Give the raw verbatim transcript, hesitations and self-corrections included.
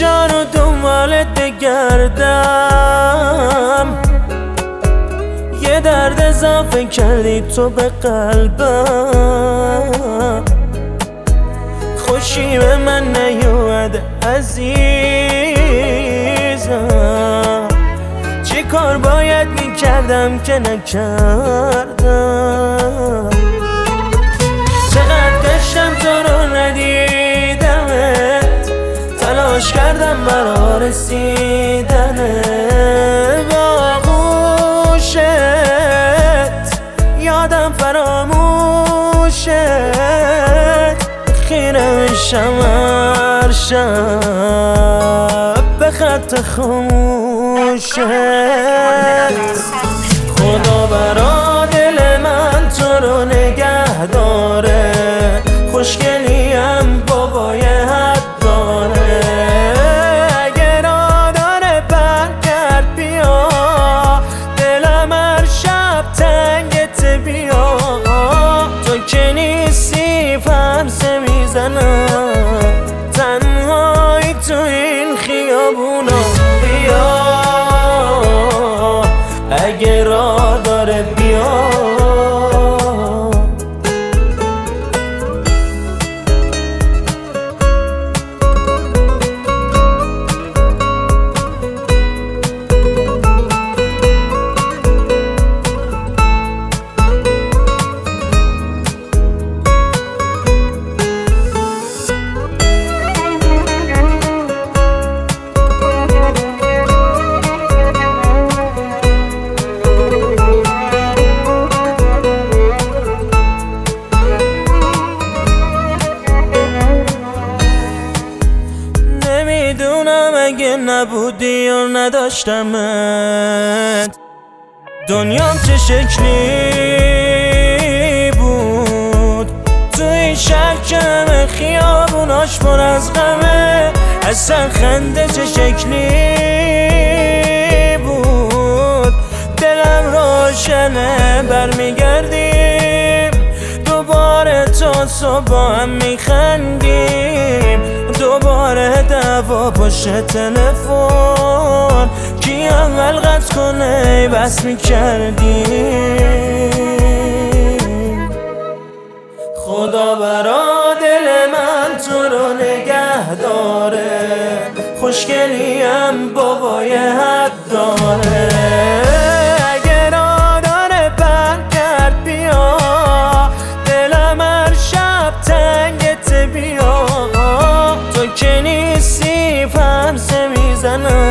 جانو دنبالت بگردم، یه درد اضافه کردی تو به قلبم. خوشی به من نیومده عزیزم، چی کار باید میکردم که نکردم. چقدر گشتم تو رو ندیدمت، تلاش کردم برا رسیدن به آغوشت، یادم فراموشت، خیره میشم هر شب به خط خاموشت. خدا برا دل من تو رو نگه داره، خوشگلیم بابای حد داره. اگر آداره برگرد بیا، دلم هر شب تنگت بیا. تو که نیستی فرسه میزنم تنهایی تو این خیابونا. بیا اگه راه داره بیا. نمیدونم اگه نبودی و نداشتمت دنیام چه شکلی بود. تو این شهر که همه خیابوناش پر از غمه، اصلا خنده چه شکلی بود. دلم روشنه برمیگردیم دوباره، تا صبح با هم میخندیم. دوباره دعوا پشت تلفن، کی اول قطع کنه بس میکردیم. خدا برا دل من تو رو نگه داره، خوشگلیم بابای حد داره. اگر آداره برگرد بیا، دلم هر شب تنگت بیا. تو که نیستی فرسه میزنم